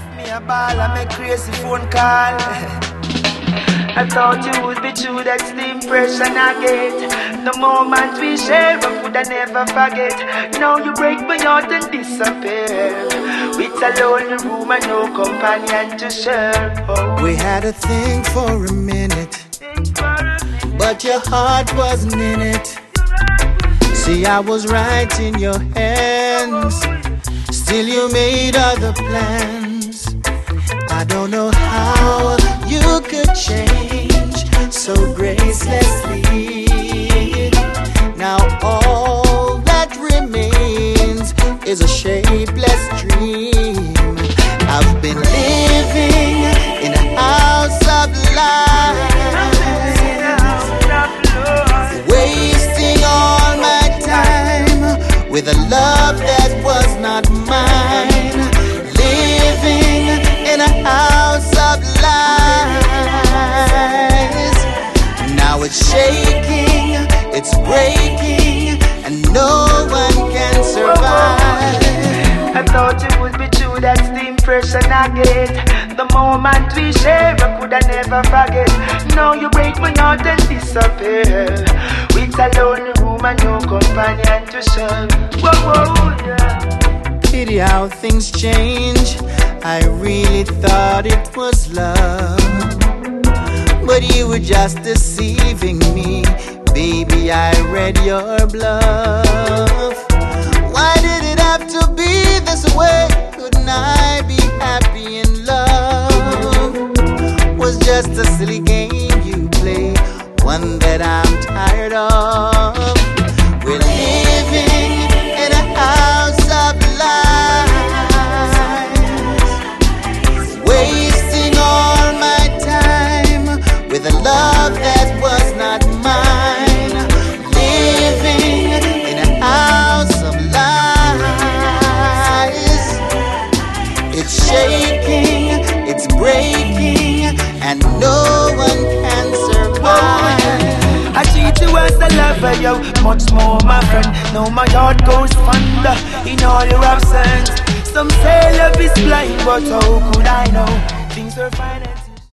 left me a ball and make crazy phone call. I thought you would be true, that's the impression I get. The moment we share, I could I never forget. Now you break my heart and disappear. With a lonely room and no companion to share. Oh. We had a thing for a minute, but your heart wasn't in it. See, I was right in your hands, still you made other plans. I don't know how you could change so gracelessly. Now all that remains is a shapeless dream. I've been living in a house of lies, wasting all my time with a love that was not mine. Living in a house of lies. Now it's shaking, it's breaking, and no one can survive. I thought it would be true, that's the impression I get. The moment we share, I could I never forget. Now you break my heart and disappear. With a lonely room and no companion to share. Whoa, whoa, yeah. Pity how things change. I really thought it was love, but you were just deceiving me. Baby, I read your bluff. Why did it have to be this way? Couldn't I be happy in love? Was just a silly game you play, one that I'm tired of. We're living in a house of lies, wasting all my time with a love that was not mine. Living in a house of lies. It's shaking, it's breaking, and no one can survive. I treat you as a lover, yo, much more my friend. Now my heart goes fonder in all your absence. Some say love is blind, but how could I know? Things are fine.